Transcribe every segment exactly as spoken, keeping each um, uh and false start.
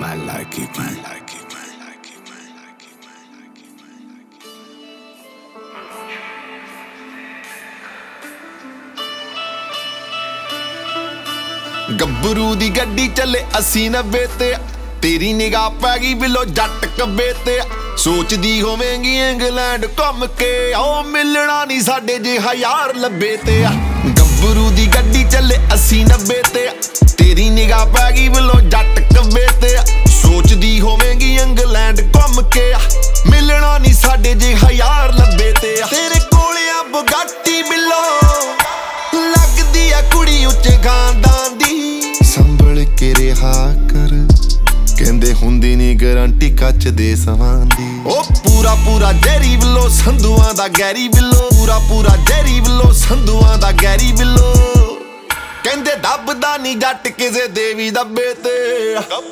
I like it, man. Like it, man. Like it, man. Like it, man. Like it, man. Like it. ਗੱਭਰੂ ਦੀ ਗੱਡੀ ਚੱਲੇ ਅੱਸੀ ਨੱਬੇ ਤੇ, ਤੇਰੀ ਨਿਗਾਹ ਪੈ ਗਈ ਬਿਲੋ ਜੱਟ ਕੱਬੇ ਤੇ। ਸੋਚਦੀ ਹੋਵੇਂਗੀ ਇੰਗਲੈਂਡ ਘੁੰਮ ਕੇ, ਆਓ ਮਿਲਣਾ ਨਹੀਂ ਸਾਡੇ ਜਿਹਾ ਯਾਰ ਲੱਭੇ ਤੇ। ਗੱਭਰੂ ਦੀ ਗੱਡੀ ਚੱਲੇ ਅੱਸੀ ਨੱਬੇ ਤੇ, ਤੇਰੀ ਨਿਗਾਹ ਪੈ ਗਈ ਬਿਲੋ ਜੱਟ ਕੱਬੇ ਤੇ। ਸੋਚਦੀ ਹੋਵੇਂਗੀ ਇੰਗਲੈਂਡ ਘੁੰਮ ਕੇ, ਮਿਲਣਾ ਨਹੀਂ ਸਾਡੇ ਜਿਹਾ ਯਾਰ ਲੱਭੇ ਤੇ। ਤੇਰੇ ਕੋਲ ਆ ਬੁਗਾਟੀ ਬਿਲੋ, ਲੱਗਦੀ ਆ ਕੁੜੀ ਉੱਚੇ ਖਾਨਦਾਨ ਦੀ। ਸੰਭਲ ਕੇ ਰਿਹਾ ਕਰ, ਕਹਿੰਦੇ ਹੁੰਦੀ ਨੀ ਗਰੰਟੀ ਕੱਚ ਦੇ ਸਮਾਨ ਦੀ। ਉਹ ਪੂਰਾ ਪੂਰਾ ਜੈਰੀ ਬਿੱਲੋ ਸੰਧੂਆਂ ਦਾ ਗੈਰੀ ਬਿੱਲੋ, ਪੂਰਾ ਪੂਰਾ ਜੈਰੀ ਬਿੱਲੋ ਸੰਧੂਆਂ ਦਾ ਗੈਰੀ ਬਿੱਲੋ। ਕਹਿੰਦੇ ਦੱਬਦਾ ਨੀ ਜੱਟ ਕਿਸੇ ਦੇਵੀ ਦੱਬੇ ਤੇ।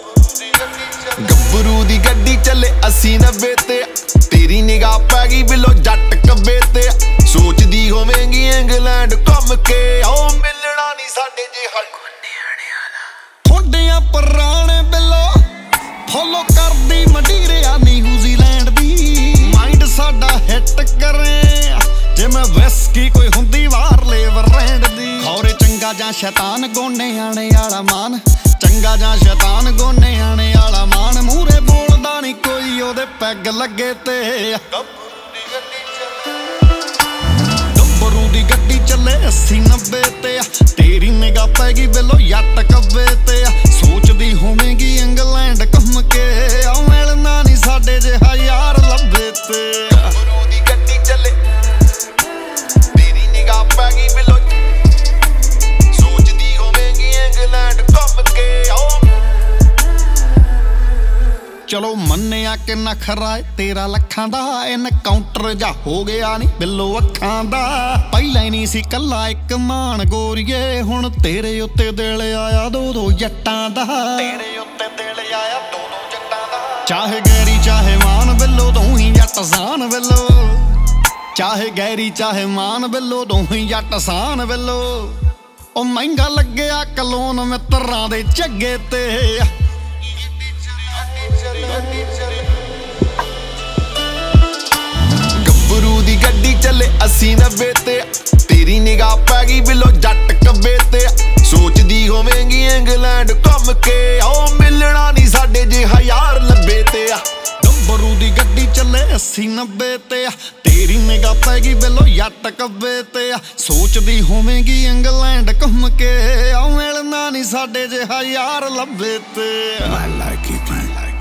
ਗੱਭਰੂ ਦੀ ਗੱਡੀ ਚੱਲੇ ਅੱਸੀ ਨੱਬੇ ਤੇ, ਤੇਰੀ ਨਿਗਾਹ ਪੈ ਗਈ ਬਿੱਲੋ ਜੱਟ ਕੱਬੇ ਤੇ। ਸੋਚਦੀ ਹੋਵੇਂਗੀ ਇੰਗਲੈਂਡ ਘੁੰਮ ਕੇ, ਆਓ ਮਿਲਣਾ ਨੀ ਸਾਡੇ ਜਿਹਾ ਠੋਡਿਆਂ ਪੁਰਾਣੇ ਬਿੱਲੋ। ਫੋਲੋ ਕਰਦੀ ਮੰਡੀਰਿਆ ਨਿਊਜ਼ੀਲੈਂਡ ਦੀ, ਮਾਈਂਡ ਸਾਡਾ ਹਿੱਟ ਕਰੇ ਜਿਵੇਂ ਵਿਸਕੀ ਕੋਈ ਹੁੰਦੀ ਬਾਹਰ ਲੇਵਰ ਰੈਂਡ ਦੀ। ਖੌਰੇ ਚੰਗਾ ਜਾਂ ਸ਼ੈਤਾਨ ਗੋਨੇ ਆਣੇ ਵਾਲਾ ਮਾਨ, ਚੰਗਾ ਜਾਂ ਸ਼ੈਤਾਨ ਗੋਨੇ ਆਣੇ ਵਾਲਾ ਮਾਨ। ਮੂਹਰੇ ਬੋਲਦਾ ਨੀ ਕੋਈ ਉਹਦੇ ਪੈਗ ਲੱਗੇ ਤੇ। ਗੱਭਰੂ ਦੀ ਗੱਡੀ ਚੱਲੇ ਅੱਸੀ ਨੱਬੇ ਤੇ, ਤੇਰੀ ਨਿਗਾਹ ਪੈ ਗਈ ਬਿੱਲੋ ਜੱਟ ਕੱਬੇ ਤੇ। ਸੋਚਦੀ ਹੋਵੇਂਗੀ ਇੰਗਲੈਂਡ ਘੁੰਮ ਕੇ, ਆਓ ਮਿਲਣਾ ਨੀ ਸਾਡੇ ਜਿਹਾ ਯਾਰ ਲੱਭੇ ਤੇ। ਗੱਭਰੂ ਦੀ ਗੱਡੀ ਚੱਲੇ, ਤੇਰੀ ਨਿਗਾਹ ਪੈ ਗਈ ਬਿੱਲੋ, ਸੋਚਦੀ ਹੋਵੇਂਗੀ ਇੰਗਲੈਂਡ ਘੁੰਮ ਕੇ, ਆਓ। ਚਲੋ ਮੰਨਿਆ ਕਿ ਨਖਰਾ ਏ ਤੇਰਾ ਲੱਖਾਂ ਦਾ, ਐਨਕਾਊਂਟਰ ਜਾ ਹੋ ਗਿਆ ਨੀ ਬਿੱਲੋ ਅੱਖਾਂ ਦਾ। ਪਹਿਲਾਂ ਹੀ ਨਹੀਂ ਸੀ ਕੱਲਾ ਇੱਕ ਮਾਨ ਗੋਰੀਏ, ਹੁਣ ਤੇਰੇ ਉੱਤੇ ਦਿਲ ਆਇਆ ਦੋ ਦੋ ਜੱਟਾਂ ਦਾ। ਤੇਰੇ ਉੱਤੇ ਦਿਲ ਆਇਆ ਦੋ ਦੋ ਜੱਟਾਂ ਦਾ। ਚਾਹੇ ਗੈਰੀ ਚਾਹੇ ਮਾਨ ਬਿੱਲੋ, ਦੋਹੀਂ ਜੱਟ ਸਾਨ ਬਿੱਲੋ। ਚਾਹੇ ਗੈਰੀ ਚਾਹੇ ਮਾਨ ਬਿੱਲੋ, ਦੋਹੀਂ ਜੱਟ ਸਾਨ ਬਿੱਲੋ। ਉਹ ਮਹਿੰਗਾ ਲੱਗਿਆ ਕਲੋਨ ਮਿੱਤਰਾਂ ਦੇ ਝੱਗੇ ਤੇ। ਗੱਭਰੂ ਦੀ ਗੱਡੀ ਚੱਲੇ ਅੱਸੀ ਨੱਬੇ ਤੇ, ਤੇਰੀ ਨਿਗਾਹ ਪੈ ਗਈ ਬਿੱਲੋ ਜੱਟ ਕੱਬੇ ਤੇ। ਸੋਚਦੀ ਹੋਵੇਂਗੀ ਇੰਗਲੈਂਡ ਘੁੰਮ ਕੇ, ਆਓ ਮਿਲਣਾ ਨੀ ਸਾਡੇ ਜਿਹਾ ਯਾਰ ਲੱਭੇ ਤੇ। ਗੱਭਰੂ ਦੀ ਗੱਡੀ ਚੱਲੇ ਅੱਸੀ ਨੱਬੇ ਤੇ, ਤੇਰੀ ਨਿਗਾਹ ਪੈ ਗਈ ਬਿੱਲੋ ਜੱਟ ਕੱਬੇ ਤੇ। ਸੋਚਦੀ ਹੋਵੇਂਗੀ ਇੰਗਲੈਂਡ ਘੁੰਮ ਕੇ, ਆਓ ਮਿਲਣਾ ਨੀ ਸਾਡੇ ਜਿਹਾ ਯਾਰ ਲੱਭੇ ਤੇ। I like it, man.